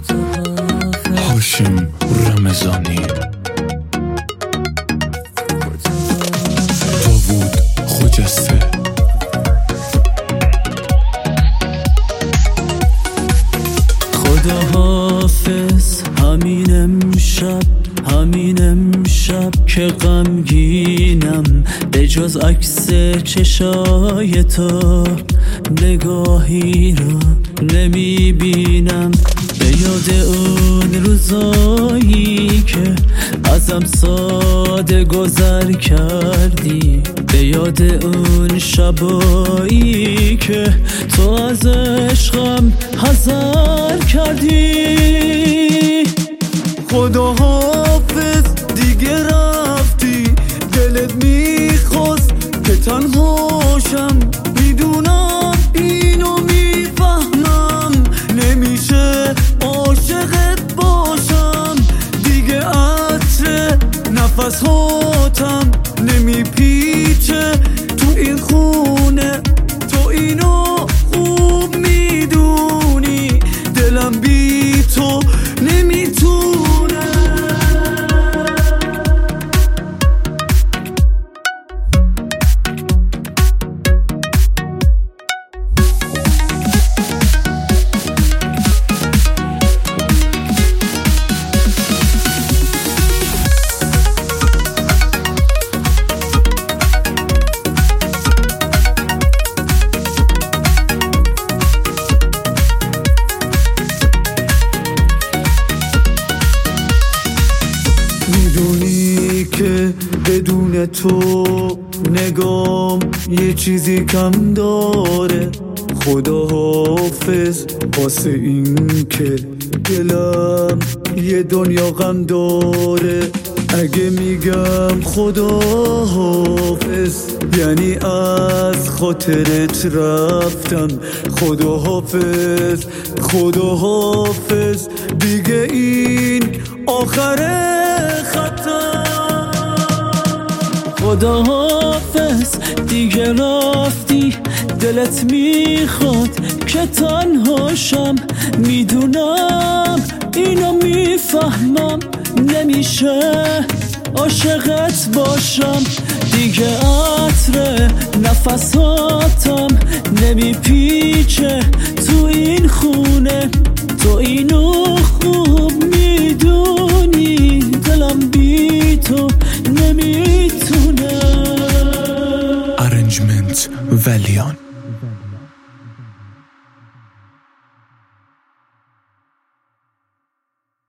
هاشم رمضانی، داوود خجسته. خداحافظ، همین امشب که غمگینم، به جز عکس چشای تو نگاهی رو نمیبینم. به یاد اون روزایی که ازم ساده گذر کردی، به یاد اون شبایی که تو از عشقم حذر کردی. خداحافظ دیگه رفتی، دلت میخواست که تنهاشم. میدونم اینو میفهمم، نمیشه عاشقت باشم دیگه. عطر نفس هاتم نمیپیچه تو این خونه، تو اینو خوب میدونی. دلم بی تو نمیتونه. میدونی که بدون تو نگام یه چیزی کم داره. خداحافظ واسه این که دلم یه دنیا غم داره. اگه میگم خداحافظ یعنی از خاطرت رفتم. خداحافظ دیگه این آخره خطم. خداحافظ دیگه رفتی، دلت میخواد که تنهاشم. میدونم اینو میفهمم، نمیشه عاشقت باشم دیگه. عطر نفساتم نمیپیچه